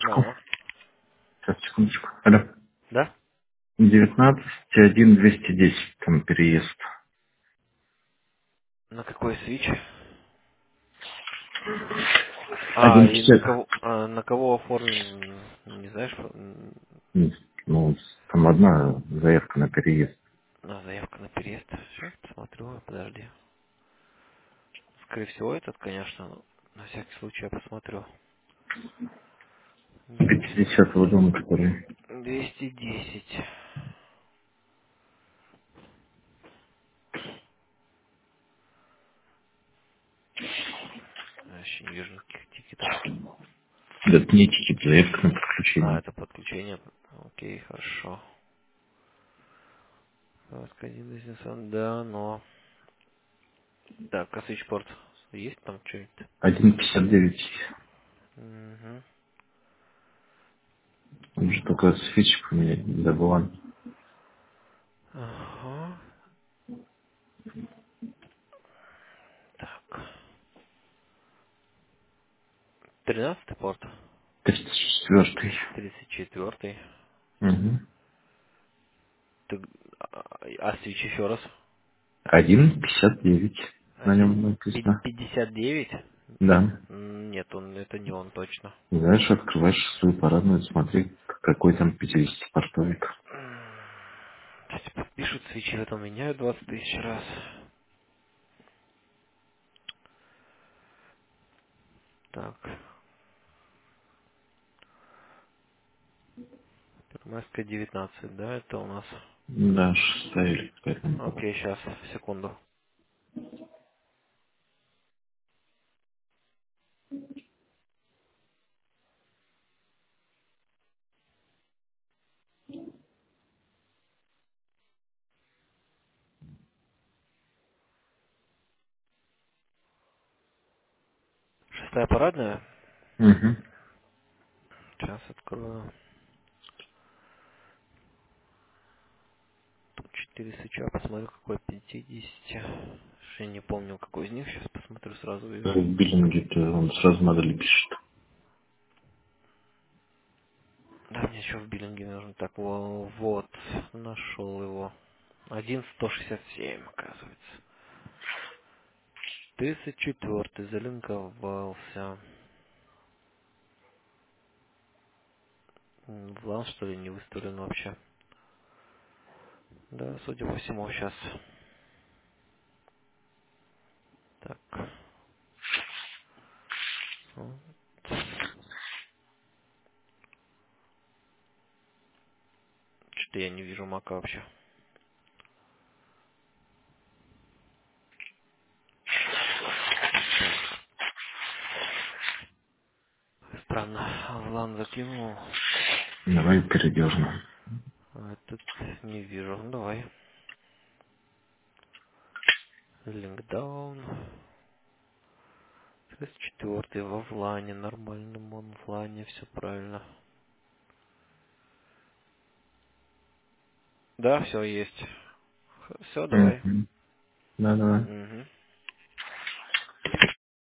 Алло. Сейчас, секундочку. Алло. Да? 19 1 210 там переезд. На какой свич? А, Один и на 50. кого, на кого оформлен, не знаешь, Ну, там одна заявка на переезд. заявка на переезд? Сейчас посмотрю, подожди. Скорее всего, этот, конечно, но на всякий случай я посмотрю. 50-го дома, который... 210. Я вообще не вижу никаких тикетов. Да, это не тикет, заявка на А, подключение. это подключение. Окей, хорошо. Один бизнес, да, но... Так, а свичпорт есть там что-нибудь? 1,59. Угу. Уже только свечи поменять, да, была. Ага. Так. 13-й порт. 34. 34-й. Угу. Ты, свич еще раз. 1,59. На Один нем написано. 59? Да. Нет, это не он точно. Знаешь, открываешь свою парадную, смотри, какой там 50 портовик. Пишут свечи, в этом меняют 20 тысяч раз. Так, Первомайская 19, да, это у нас. Да, 6 или какая там была. Окей, сейчас, секунду. Шестая парадная. Угу. Сейчас открою. Тут 4 свеча, посмотрю, какой 50. Я не помню, какой из них. Сейчас посмотрю, сразу В вижу. биллинге он сразу модели пишет. Да, мне еще в биллинге нужно. Так, вот, нашел его. 1,167, оказывается. 34-й залинковался. Влан, что ли, не выставлен вообще. Да, судя по всему, сейчас. Так. Вот. Что-то я не вижу мака вообще. Так. Странно. Влан закинул. Давай передерну. А этот не вижу. Ну, давай. Линкдаун. 34-й во Влане. Нормальном он в Влане. Все правильно. Да, все есть. Все, давай. Угу. Да, давай. Угу.